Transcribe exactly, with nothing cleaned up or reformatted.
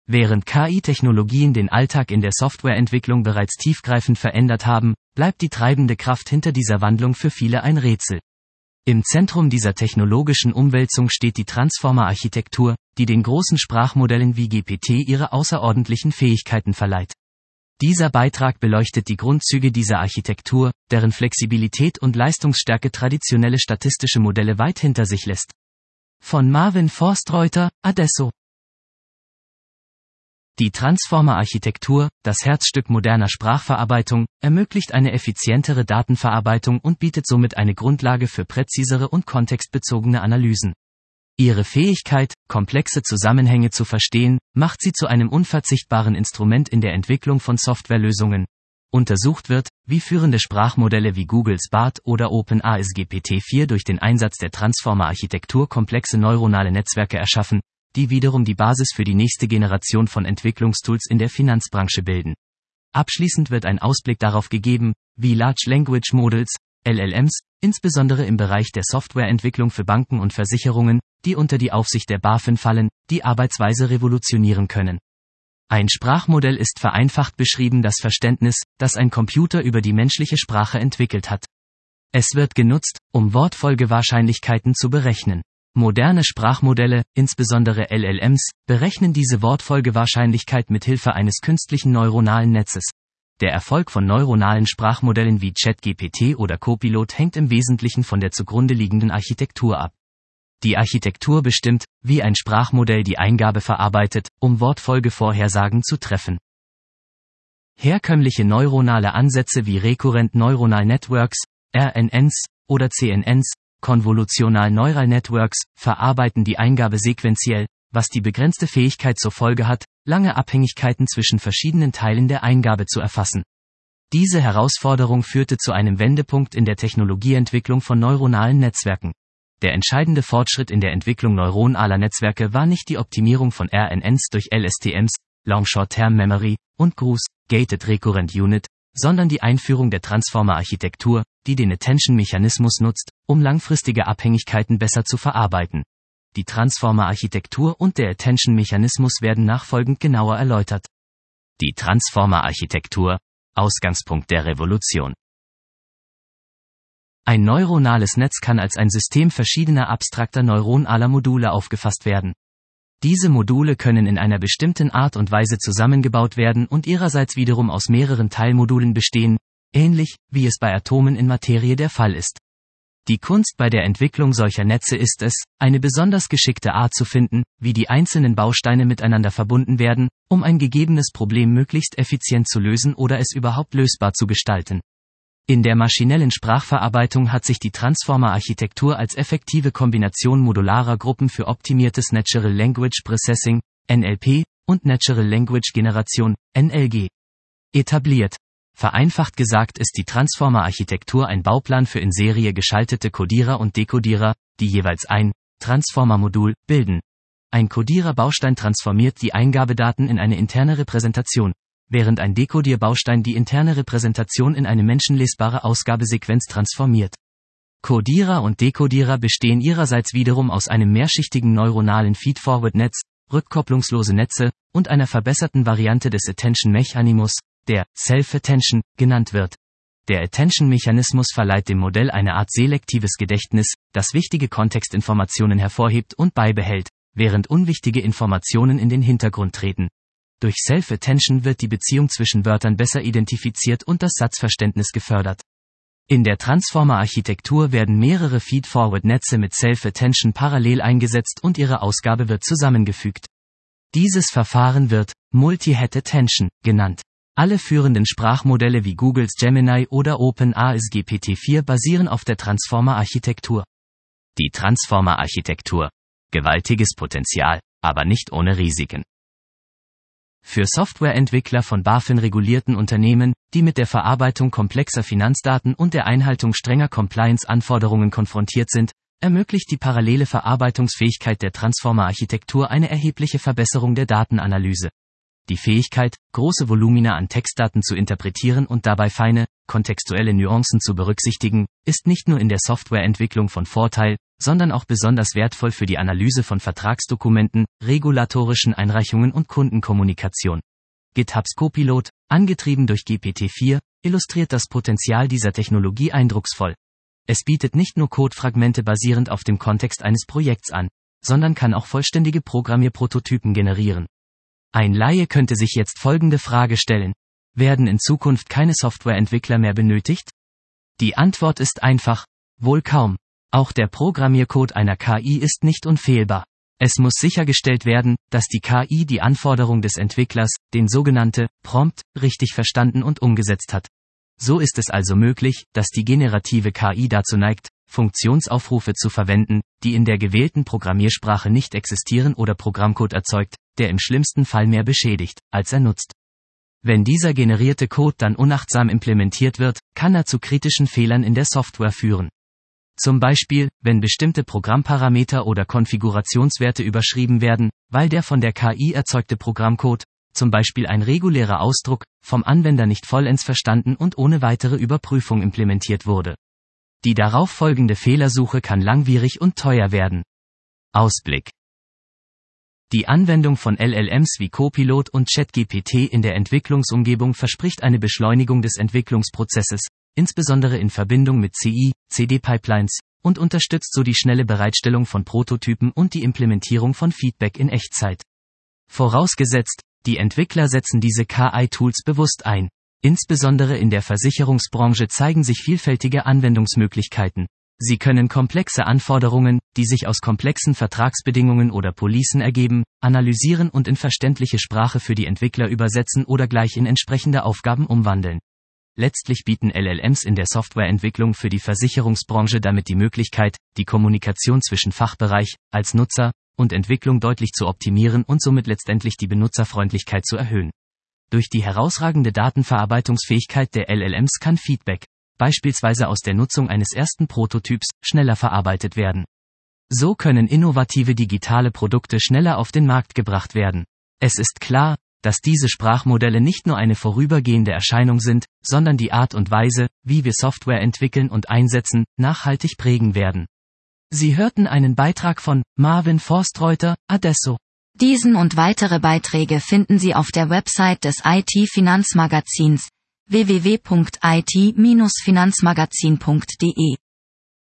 Während K I-Technologien den Alltag in der Softwareentwicklung bereits tiefgreifend verändert haben, bleibt die treibende Kraft hinter dieser Wandlung für viele ein Rätsel. Im Zentrum dieser technologischen Umwälzung steht die Transformer-Architektur, die den großen Sprachmodellen wie G P T ihre außerordentlichen Fähigkeiten verleiht. Dieser Beitrag beleuchtet die Grundzüge dieser Architektur, deren Flexibilität und Leistungsstärke traditionelle statistische Modelle weit hinter sich lässt. Von Marvin Forstreuter, Adesso. Die Transformer-Architektur, das Herzstück moderner Sprachverarbeitung, ermöglicht eine effizientere Datenverarbeitung und bietet somit eine Grundlage für präzisere und kontextbezogene Analysen. Ihre Fähigkeit, komplexe Zusammenhänge zu verstehen, macht sie zu einem unverzichtbaren Instrument in der Entwicklung von Softwarelösungen. Untersucht wird, wie führende Sprachmodelle wie Googles Bard oder OpenAI's G P T vier durch den Einsatz der Transformer-Architektur komplexe neuronale Netzwerke erschaffen, die wiederum die Basis für die nächste Generation von Entwicklungstools in der Finanzbranche bilden. Abschließend wird ein Ausblick darauf gegeben, wie Large Language Models, L L Ms, insbesondere im Bereich der Softwareentwicklung für Banken und Versicherungen, die unter die Aufsicht der BaFin fallen, die Arbeitsweise revolutionieren können. Ein Sprachmodell ist vereinfacht beschrieben das Verständnis, das ein Computer über die menschliche Sprache entwickelt hat. Es wird genutzt, um Wortfolgewahrscheinlichkeiten zu berechnen. Moderne Sprachmodelle, insbesondere L L Ms, berechnen diese Wortfolgewahrscheinlichkeit mit Hilfe eines künstlichen neuronalen Netzes. Der Erfolg von neuronalen Sprachmodellen wie ChatGPT oder Copilot hängt im Wesentlichen von der zugrunde liegenden Architektur ab. Die Architektur bestimmt, wie ein Sprachmodell die Eingabe verarbeitet, um Wortfolgevorhersagen zu treffen. Herkömmliche neuronale Ansätze wie Recurrent Neural Networks, R N Ns oder C N Ns, Convolutional Neural Networks, verarbeiten die Eingabe sequenziell, was die begrenzte Fähigkeit zur Folge hat, lange Abhängigkeiten zwischen verschiedenen Teilen der Eingabe zu erfassen. Diese Herausforderung führte zu einem Wendepunkt in der Technologieentwicklung von neuronalen Netzwerken. Der entscheidende Fortschritt in der Entwicklung neuronaler Netzwerke war nicht die Optimierung von R N Ns durch L S T Ms, Long Short-Term Memory, und G R Us, Gated Recurrent Unit, sondern die Einführung der Transformer-Architektur, die den Attention-Mechanismus nutzt, um langfristige Abhängigkeiten besser zu verarbeiten. Die Transformer-Architektur und der Attention-Mechanismus werden nachfolgend genauer erläutert. Die Transformer-Architektur, Ausgangspunkt der Revolution. Ein neuronales Netz kann als ein System verschiedener abstrakter neuronaler Module aufgefasst werden. Diese Module können in einer bestimmten Art und Weise zusammengebaut werden und ihrerseits wiederum aus mehreren Teilmodulen bestehen, ähnlich wie es bei Atomen in Materie der Fall ist. Die Kunst bei der Entwicklung solcher Netze ist es, eine besonders geschickte Art zu finden, wie die einzelnen Bausteine miteinander verbunden werden, um ein gegebenes Problem möglichst effizient zu lösen oder es überhaupt lösbar zu gestalten. In der maschinellen Sprachverarbeitung hat sich die Transformer-Architektur als effektive Kombination modularer Gruppen für optimiertes Natural Language Processing, N L P, und Natural Language Generation, N L G, etabliert. Vereinfacht gesagt ist die Transformer-Architektur ein Bauplan für in Serie geschaltete Codierer und Dekodierer, die jeweils ein Transformer-Modul bilden. Ein Codierer-Baustein transformiert die Eingabedaten in eine interne Repräsentation, während ein Dekodierbaustein die interne Repräsentation in eine menschenlesbare Ausgabesequenz transformiert. Codierer und Dekodierer bestehen ihrerseits wiederum aus einem mehrschichtigen neuronalen Feed-Forward-Netz, rückkopplungslose Netze, und einer verbesserten Variante des Attention-Mechanismus, der Self-Attention genannt wird. Der Attention-Mechanismus verleiht dem Modell eine Art selektives Gedächtnis, das wichtige Kontextinformationen hervorhebt und beibehält, während unwichtige Informationen in den Hintergrund treten. Durch Self-Attention wird die Beziehung zwischen Wörtern besser identifiziert und das Satzverständnis gefördert. In der Transformer-Architektur werden mehrere Feed-Forward-Netze mit Self-Attention parallel eingesetzt und ihre Ausgabe wird zusammengefügt. Dieses Verfahren wird Multi-Head Attention genannt. Alle führenden Sprachmodelle wie Googles Gemini oder OpenAI's G P T vier basieren auf der Transformer-Architektur. Die Transformer-Architektur. Gewaltiges Potenzial, aber nicht ohne Risiken. Für Softwareentwickler von BaFin-regulierten Unternehmen, die mit der Verarbeitung komplexer Finanzdaten und der Einhaltung strenger Compliance-Anforderungen konfrontiert sind, ermöglicht die parallele Verarbeitungsfähigkeit der Transformer-Architektur eine erhebliche Verbesserung der Datenanalyse. Die Fähigkeit, große Volumina an Textdaten zu interpretieren und dabei feine, kontextuelle Nuancen zu berücksichtigen, ist nicht nur in der Softwareentwicklung von Vorteil, sondern auch besonders wertvoll für die Analyse von Vertragsdokumenten, regulatorischen Einreichungen und Kundenkommunikation. GitHubs Copilot, angetrieben durch G P T vier, illustriert das Potenzial dieser Technologie eindrucksvoll. Es bietet nicht nur Codefragmente basierend auf dem Kontext eines Projekts an, sondern kann auch vollständige Programmierprototypen generieren. Ein Laie könnte sich jetzt folgende Frage stellen: Werden in Zukunft keine Softwareentwickler mehr benötigt? Die Antwort ist einfach: wohl kaum. Auch der Programmiercode einer K I ist nicht unfehlbar. Es muss sichergestellt werden, dass die K I die Anforderung des Entwicklers, den sogenannte Prompt, richtig verstanden und umgesetzt hat. So ist es also möglich, dass die generative K I dazu neigt, Funktionsaufrufe zu verwenden, die in der gewählten Programmiersprache nicht existieren oder Programmcode erzeugt, der im schlimmsten Fall mehr beschädigt, als er nutzt. Wenn dieser generierte Code dann unachtsam implementiert wird, kann er zu kritischen Fehlern in der Software führen. Zum Beispiel, wenn bestimmte Programmparameter oder Konfigurationswerte überschrieben werden, weil der von der K I erzeugte Programmcode, zum Beispiel ein regulärer Ausdruck, vom Anwender nicht vollends verstanden und ohne weitere Überprüfung implementiert wurde. Die darauf folgende Fehlersuche kann langwierig und teuer werden. Ausblick. Die Anwendung von L L Ms wie Copilot und ChatGPT in der Entwicklungsumgebung verspricht eine Beschleunigung des Entwicklungsprozesses, insbesondere in Verbindung mit C I, C D-Pipelines, und unterstützt so die schnelle Bereitstellung von Prototypen und die Implementierung von Feedback in Echtzeit. Vorausgesetzt, die Entwickler setzen diese K I-Tools bewusst ein. Insbesondere in der Versicherungsbranche zeigen sich vielfältige Anwendungsmöglichkeiten. Sie können komplexe Anforderungen, die sich aus komplexen Vertragsbedingungen oder Policen ergeben, analysieren und in verständliche Sprache für die Entwickler übersetzen oder gleich in entsprechende Aufgaben umwandeln. Letztlich bieten L L Ms in der Softwareentwicklung für die Versicherungsbranche damit die Möglichkeit, die Kommunikation zwischen Fachbereich, als Nutzer, und Entwicklung deutlich zu optimieren und somit letztendlich die Benutzerfreundlichkeit zu erhöhen. Durch die herausragende Datenverarbeitungsfähigkeit der L L Ms kann Feedback, beispielsweise aus der Nutzung eines ersten Prototyps, schneller verarbeitet werden. So können innovative digitale Produkte schneller auf den Markt gebracht werden. Es ist klar, dass diese Sprachmodelle nicht nur eine vorübergehende Erscheinung sind, sondern die Art und Weise, wie wir Software entwickeln und einsetzen, nachhaltig prägen werden. Sie hörten einen Beitrag von Marvin Forstreuter, Adesso. Diesen und weitere Beiträge finden Sie auf der Website des I T-Finanzmagazins w w w punkt i t Bindestrich finanzmagazin punkt d e.